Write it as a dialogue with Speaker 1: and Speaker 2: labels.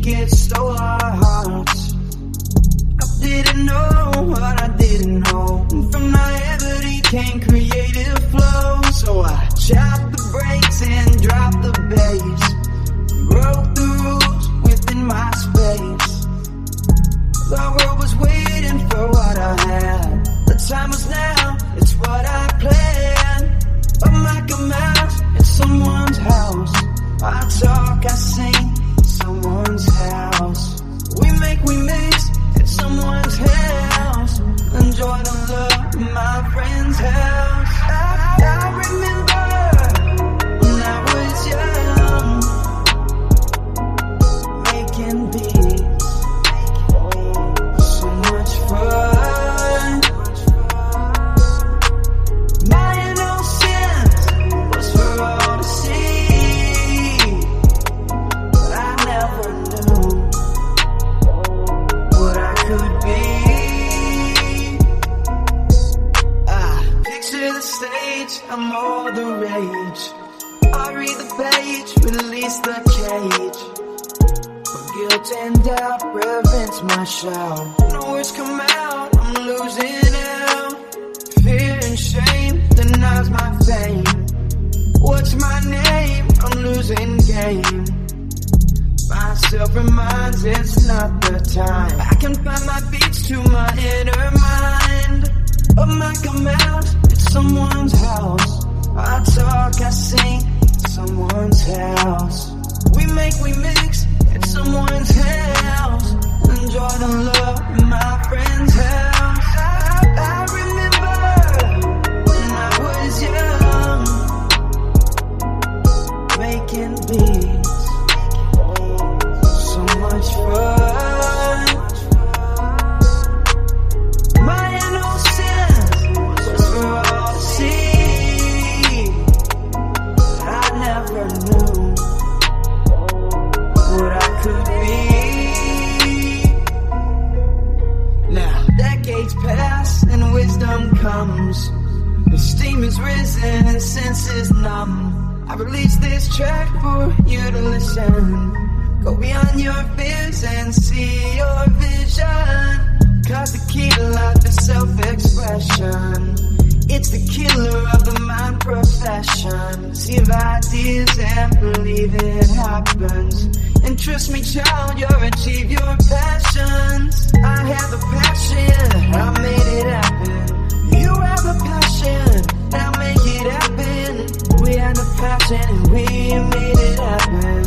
Speaker 1: it stole our hearts. I didn't know what I didn't know. And from naivety came creative flow. So I chopped the brakes and dropped the bass, wrote the rules within my space. The world was waiting for what I had. The time was now, it's what I planned. I'm like a mouse in someone's house. I talk, I sing, someone's house. We make, we mix at someone's house. Enjoy the love in my friend's house. I remember when I was young, making beats, so much fun. My innocence was for all to see, but I never knew what I could be. Picture the stage, I'm all the rage. I read the page, release the cage. But guilt and doubt prevents my shout. No words come out, I'm losing out. Fear and shame denies my fame. What's my name? I'm losing game. Myself reminds it's not the time. I can find my beats to my inner mind. I'm like a mouse at someone's house. I talk, I sing, someone's house. We make, we mix at someone's house. Enjoy the love in my friend's house. I remember when I was young, making beats, so much fun. My innocence was for all to see. I never knew what I could be. Now, decades pass and wisdom comes. The steam is risen and senses numb. I released this track for you to listen. Go beyond your fears and see your vision. Cause the key to life is self-expression. It's the killer of the mind profession. See ideas and believe it happens. And trust me, child, you'll achieve your passions. I have a passion, I made it happen. You have a passion, now make it happen. We had a passion and we made it happen.